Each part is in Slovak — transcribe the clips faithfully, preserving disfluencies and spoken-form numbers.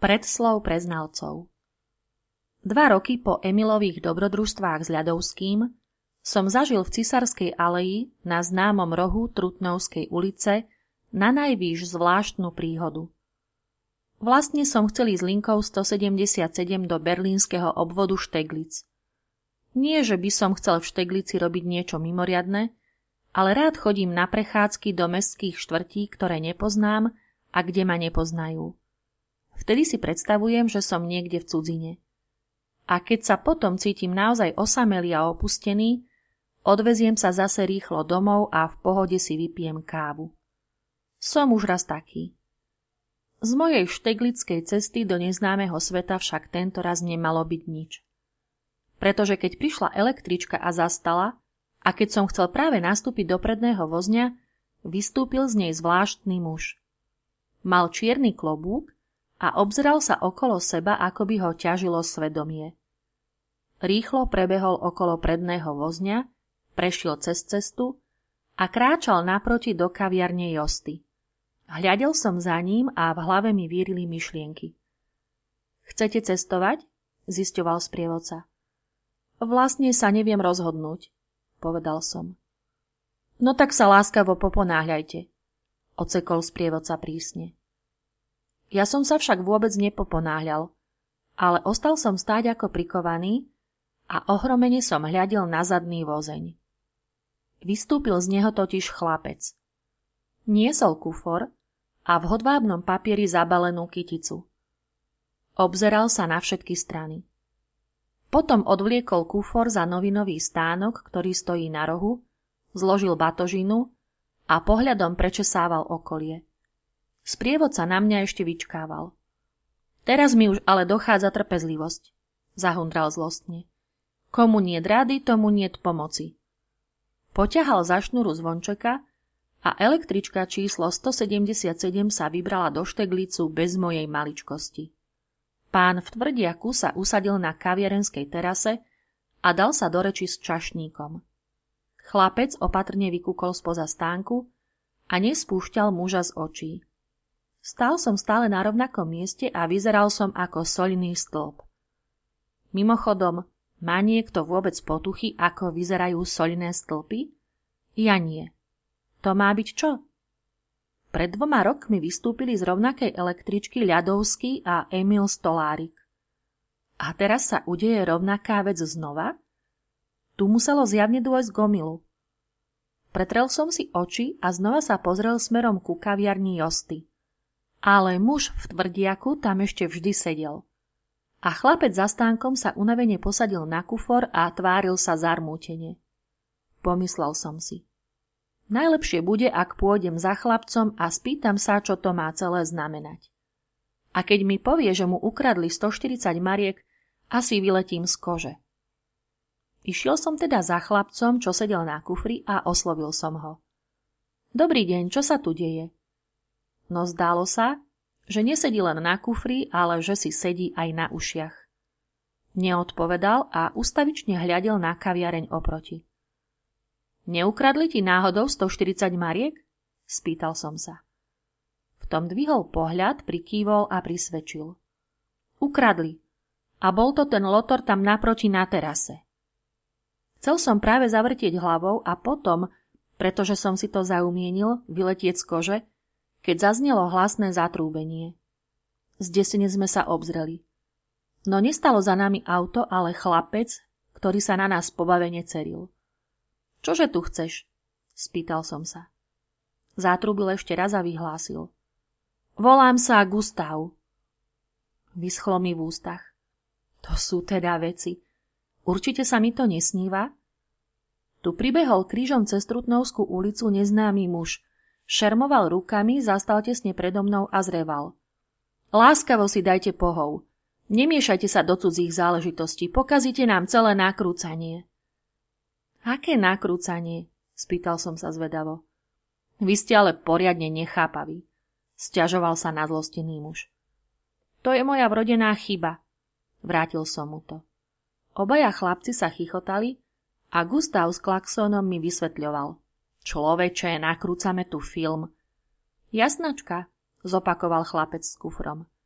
Predslov pre znalcov. Dva roky po Emilových dobrodružstvách s Ľadovským som zažil v Cisárskej aleji na známom rohu Trutnovskej ulice na najvýš zvláštnu príhodu. Vlastne som chcel ísť linkou stosedemdesiatsedem do berlínskeho obvodu Šteglic. Nie, že by som chcel v Šteglici robiť niečo mimoriadne, ale rád chodím na prechádzky do mestských štvrtí, ktoré nepoznám a kde ma nepoznajú. Vtedy si predstavujem, že som niekde v cudzine. A keď sa potom cítim naozaj osamelý a opustený, odveziem sa zase rýchlo domov a v pohode si vypijem kávu. Som už raz taký. Z mojej šteglickej cesty do neznámeho sveta však tento raz nemalo byť nič. Pretože keď prišla električka a zastala, a keď som chcel práve nastúpiť do predného vozňa, vystúpil z nej zvláštny muž. Mal čierny klobúk a obzeral sa okolo seba, ako by ho ťažilo svedomie. Rýchlo prebehol okolo predného vozňa, prešiel cez cestu a kráčal naproti do kaviarne Josty. Hľadel som za ním a v hlave mi vírili myšlienky. Chcete cestovať? Zisťoval sprievodca. Vlastne sa neviem rozhodnúť, povedal som. No tak sa láskavo poponáhľajte, odsekol sprievodca prísne. Ja som sa však vôbec nepoponáhľal, ale ostal som stáť ako prikovaný a ohromene som hľadel na zadný vozeň. Vystúpil z neho totiž chlapec. Niesol kufor a v hodvábnom papieri zabalenú kyticu. Obzeral sa na všetky strany. Potom odvliekol kufor za novinový stánok, ktorý stojí na rohu, zložil batožinu a pohľadom prečesával okolie. Sprievodca na mňa ešte vyčkával. Teraz mi už ale dochádza trpezlivosť, zahundral zlostne. Komu niet rady, tomu niet pomoci. Poťahal za šnuru zvončeka a električka číslo stosedemdesiatsedem sa vybrala do Šteglicu bez mojej maličkosti. Pán v tvrdiaku sa usadil na kaviarenskej terase a dal sa do reči s čašníkom. Chlapec opatrne vykúkol spoza stánku a nespúšťal muža z očí. Stál som stále na rovnakom mieste a vyzeral som ako soľný stĺp. Mimochodom, má niekto vôbec potuchy, ako vyzerajú soľné stĺpy? Ja nie. To má byť čo? Pred dvoma rokmi vystúpili z rovnakej električky Ľadovský a Emil Stolárik. A teraz sa udeje rovnaká vec znova? Tu muselo zjavne dôjsť k omylu. Pretrel som si oči a znova sa pozrel smerom ku kaviarni Josty. Ale muž v tvrdiaku tam ešte vždy sedel. A chlapec za stánkom sa unavene posadil na kufor a tváril sa zarmútene. Pomyslel som si. Najlepšie bude, ak pôjdem za chlapcom a spýtam sa, čo to má celé znamenať. A keď mi povie, že mu ukradli stoštyridsať mariek, asi vyletím z kože. Išiel som teda za chlapcom, čo sedel na kufri a oslovil som ho. Dobrý deň, čo sa tu deje? No zdálo sa, že nesedí len na kufri, ale že si sedí aj na ušiach. Neodpovedal a ustavične hľadel na kaviareň oproti. Neukradli ti náhodou stoštyridsať mariek? Spýtal som sa. V tom dvihol pohľad, prikývol a prisvedčil. Ukradli. A bol to ten lotor tam naproti na terase. Chcel som práve zavrtieť hlavou a potom, pretože som si to zaumienil, vyletieť z kože, keď zaznelo hlasné zatrúbenie. Zdesene sme sa obzreli. No nestalo za nami auto, ale chlapec, ktorý sa na nás pobavene ceril. Čože tu chceš? Spýtal som sa. Zátrúbil ešte raz a vyhlásil. Volám sa Gustav. Vyschlo mi v ústach. To sú teda veci. Určite sa mi to nesníva? Tu pribehol krížom cez Trutnovskú ulicu neznámy muž. Šermoval rukami, zastal tesne predo mnou a zreval. Láskavo si dajte pohov. Nemiešajte sa do cudzích záležitostí, pokazíte nám celé nakrúcanie. Aké nakrúcanie? Spýtal som sa zvedavo. Vy ste ale poriadne nechápaví. Sťažoval sa nazlostený muž. To je moja vrodená chyba. Vrátil som mu to. Obaja chlapci sa chichotali a Gustav s klaxónom mi vysvetľoval. Človeče, nakrúcame tu film. Jasnačka, zopakoval chlapec s kufrom.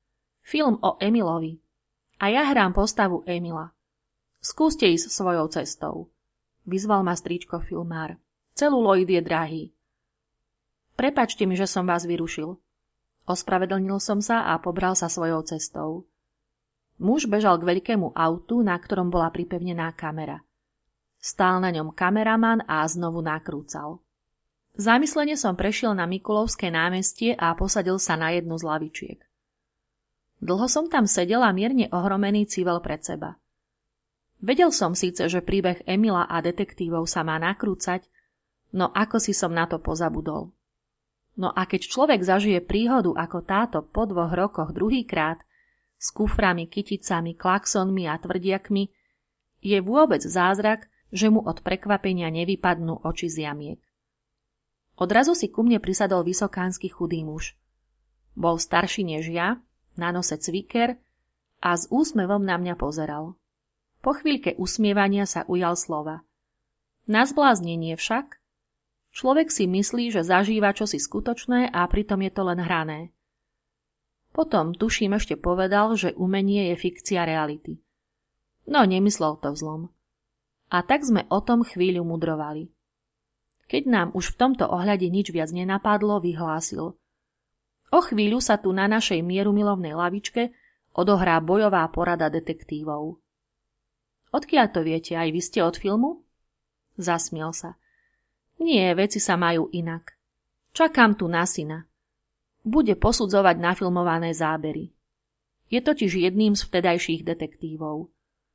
Film o Emilovi. A ja hrám postavu Emila. Skúste ísť svojou cestou. Vyzval ma stričko filmár. Celuloid je drahý. Prepačte mi, že som vás vyrušil. Ospravedlnil som sa a pobral sa svojou cestou. Muž bežal k veľkému autu, na ktorom bola pripevnená kamera. Stál na ňom kameraman a znovu nakrúcal. Zamyslene som prešiel na Mikulovské námestie a posadil sa na jednu z lavičiek. Dlho som tam sedel a mierne ohromený civel pred seba. Vedel som síce, že príbeh Emila a detektívov sa má nakrúcať, no ako si som na to pozabudol. No a keď človek zažije príhodu ako táto po dvoch rokoch druhýkrát, s kuframi, kyticami, klaxonmi a tvrdiakmi, je vôbec zázrak, že mu od prekvapenia nevypadnú oči z jamiek. Odrazu si ku mne prisadol vysokánsky chudý muž. Bol starší než ja, na nose cviker a s úsmevom na mňa pozeral. Po chvíľke usmievania sa ujal slova. Na zbláznenie však? Človek si myslí, že zažíva čosi skutočné a pritom je to len hrané. Potom, tuším, ešte povedal, že umenie je fikcia reality. No, nemyslel to vzlom. A tak sme o tom chvíľu mudrovali. Keď nám už v tomto ohľade nič viac nenapadlo, vyhlásil. O chvíľu sa tu na našej mierumilovnej lavičke odohrá bojová porada detektívov. Odkiaľ to viete, aj vy ste od filmu? Zasmiel sa. Nie, veci sa majú inak. Čakám tu na syna. Bude posudzovať nafilmované zábery. Je totiž jedným z vtedajších detektívov.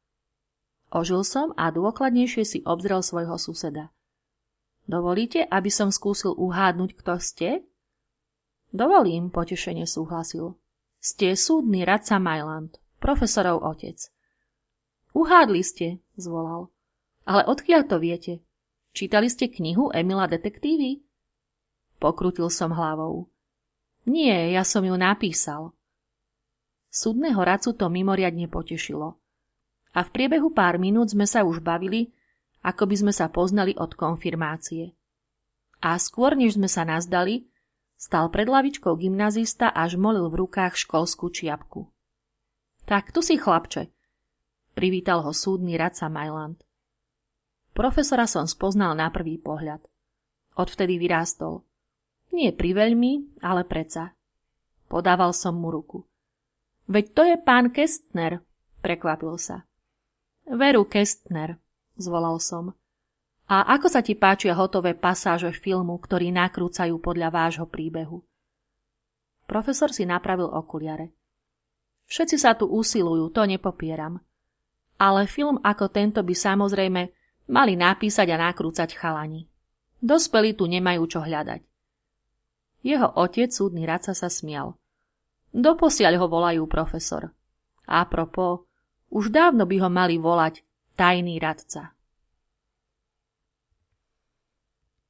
Ožil som a dôkladnejšie si obzrel svojho suseda. Dovolíte, aby som skúsil uhádnuť, kto ste? Dovolím, potešene súhlasil. Ste súdny radca Majland, profesorov otec. Uhádli ste, zvolal. Ale odkiaľ to viete? Čítali ste knihu Emila detektívy? Pokrutil som hlavou. Nie, ja som ju napísal. Súdneho radcu to mimoriadne potešilo. A v priebehu pár minút sme sa už bavili, ako by sme sa poznali od konfirmácie. A skôr, než sme sa nazdali, stal pred lavičkou gymnazista a žmolil v rukách školskú čiapku. Tak tu si, chlapče, privítal ho súdny radca Majland. Profesora som spoznal na prvý pohľad. Odvtedy vyrástol. Nie priveľmi, ale predsa. Podával som mu ruku. Veď to je pán Kestner, prekvapil sa. Veru Kestner, zvolal som. A ako sa ti páčia hotové pasáže filmu, ktorý nakrúcajú podľa vášho príbehu? Profesor si napravil okuliare. Všetci sa tu usilujú, to nepopieram. Ale film ako tento by samozrejme mali napísať a nakrúcať chalani. Dospelí tu nemajú čo hľadať. Jeho otec, súdny radca, sa smial. Doposiaľ ho volajú profesor. A propos, už dávno by ho mali volať tajný radca.